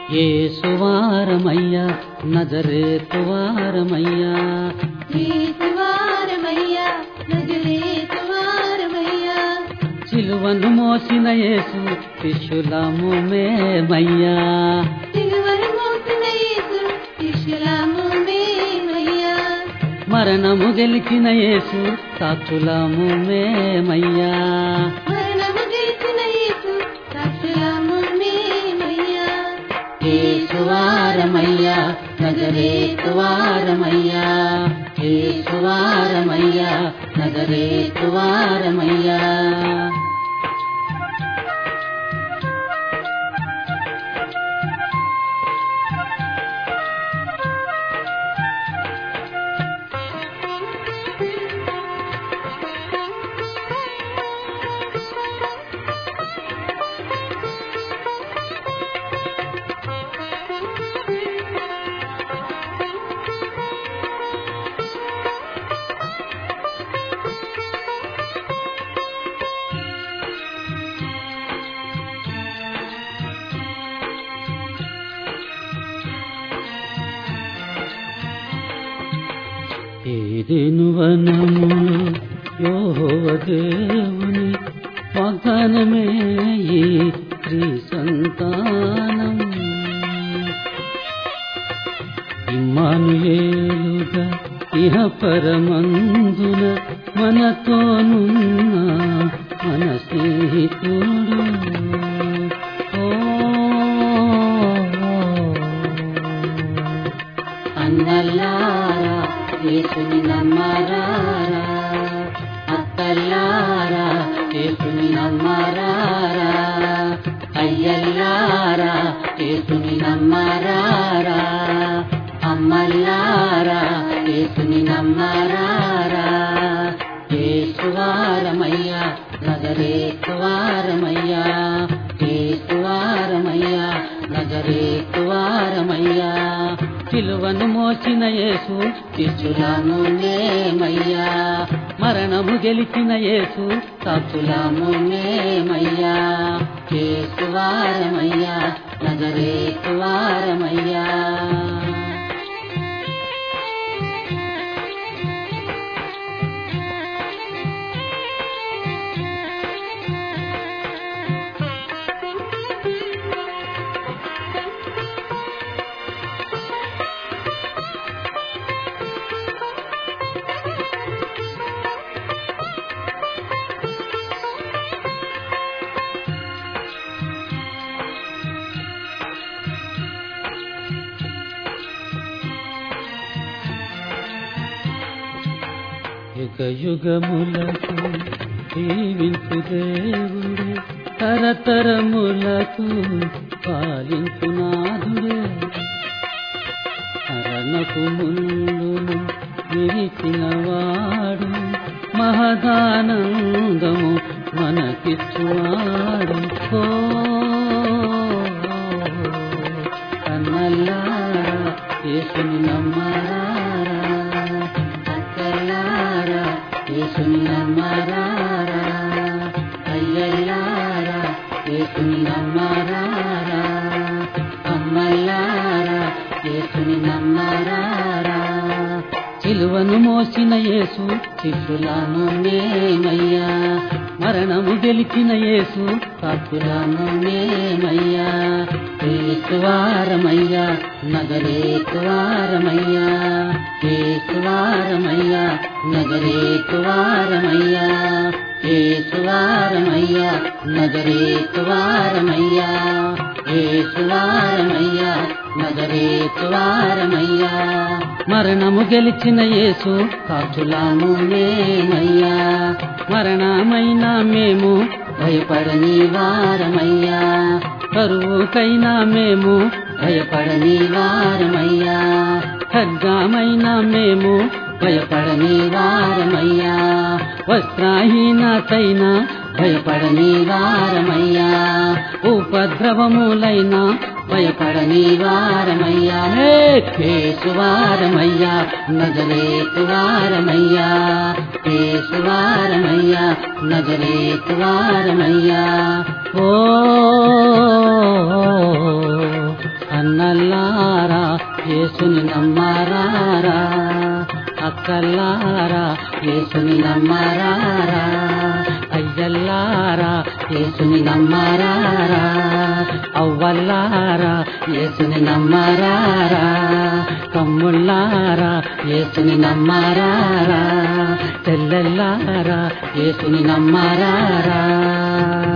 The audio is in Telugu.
యేసువారమయ్యా నజరేతువారమయ్యా, యేసువారమయ్యా నజరేతువారమయ్యా, సిలువను మోసిన యేసు శిష్యులము మేమయ్యా, సిలువను మోసిన యేసు శిష్యులము మేమయ్యా, మరణము గెలిచిన యేసు సాక్షులము మేమయ్యా, మరణము గెలిచిన యేసు సాక్షులము మేమయ్యా, యేసువారమయ్యా నజరేతువారమయ్యా, యేసువారమయ్యా నజరేతువారమయ్యా. ఏదెను వనములో యెహోవా దేవుని వాగ్దానమే ఈ స్త్రీ సంతానం, ఇమ్మానుయేలుగా ఇహ పరమందున మనతోనున్న మన స్నేహితుడు. అన్నల్లారా యేసుని నమ్మరారా, అక్కల్లారా యేసుని నమ్మరారా, అయ్యల్లారా యేసుని నమ్మరారా, అమ్మల్లారా యేసుని నమ్మరారా. యేసువారమయ్యా నజరేతువారమయ్యా, యేసువారమయ్యా నజరేతువారమయ్యా, సిలువను మోసిన యేసు శిష్యులము మేమయ్యా, మరణము గెలిచిన యేసు సాక్షులము మేమయ్యా, యేసువారమయ్యా నజరేతువారమయ్యా. యుగ యుగములకు జీవించు దేవుడే, తరతరములకు పాలించు నాథుడే, మరణపు ముళ్ళును విరిచినవాడు, మహదానందము మనకిచ్చువాడు. కన్నల్లారా యేసుని నమ్మరారా, అక్కల్లారా యేసుని నమ్మరారా, అయ్యల్లారా యేసుని నమ్మరారా, అమ్మల్లారా యేసుని నమ్మరారా. సిలువను మోసిన యేసు శిష్యులము మేమయ్యా, మరణము గెలిచిన యేసు సాక్షులము మేమయ్యా, యేసువారమయ్యా నజరేతువారమయ్యా, యేసువారమయ్యా నజరేతువారమయ్యా, యేసువారమయ్యా నజరేతువారమయ్యా, యేసువారమయ్యా నజరేతువారమయ్యా, మరణము గెలిచిన యేసు సాక్షులము మేమయ్యా, మరణమైన మేము భయపడని వారమయ్యా, కరువుకైనా మేము భయపడని వారమయ్యా, ఖడ్గమైన మేము భయపడని వారమయ్యా, వస్త్రహీనతైనా భయపడని వారమయ్యా, ఉపద్రవములైనా భయపడని వారమయ్యా, యేసువారమయ్యా నజరేతువారమయ్యా, యేసువారమయ్యా నజరేతువారమయ్యా. ఓ అన్నల్లారా యేసుని నమ్మరారా, అక్కల్లారా యేసుని నమ్మరారా, అయ్యల్లారా యేసుని నమ్మరారా, అవ్వల్లారా యేసుని నమ్మరారా, తమ్ముళ్ళారా యేసుని నమ్మరారా, చెల్లెల్లారా యేసుని నమ్మరారా.